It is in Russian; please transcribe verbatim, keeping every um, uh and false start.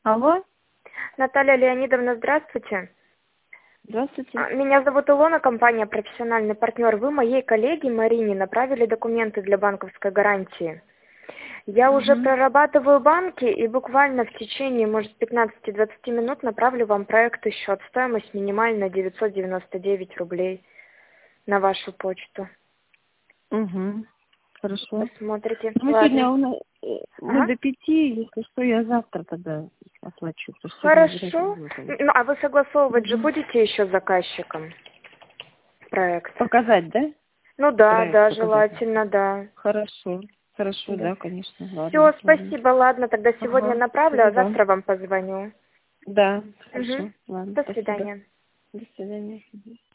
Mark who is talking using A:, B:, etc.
A: Алло,
B: Наталья Леонидовна, здравствуйте.
A: здравствуйте.
B: А, Меня зовут Илона, компания «Профессиональный партнер». Вы моей коллеге Марине направили документы для банковской гарантии. Я уже
A: Мгм.
B: прорабатываю банки и буквально в течение, может, пятнадцати-двадцати минут направлю вам проект и счет. Стоимость минимальная девятьсот девяносто девять рублей на вашу почту.
A: Угу. Хорошо.
B: Посмотрите.
A: Ну, мы сегодня
B: Ладно.
A: у нас, э, мы
B: Ага.
A: до пяти, если что, я завтра тогда оплачу, потому что сегодня вряд ли
B: Хорошо.
A: буду
B: Ну,
A: получить.
B: а вы согласовывать же
A: Мгм.
B: будете еще с заказчиком проект?
A: Показать, да?
B: Ну да,
A: Проект
B: да,
A: показать.
B: желательно, да.
A: Хорошо. Хорошо,
B: Да.
A: да, конечно. Ладно,
B: Все,
A: ладно.
B: спасибо, ладно, тогда сегодня
A: Ага,
B: направлю, а
A: спасибо вам.
B: завтра вам позвоню.
A: Да,
B: Угу.
A: хорошо. Ладно,
B: До
A: спасибо.
B: свидания.
A: До свидания. Мгм.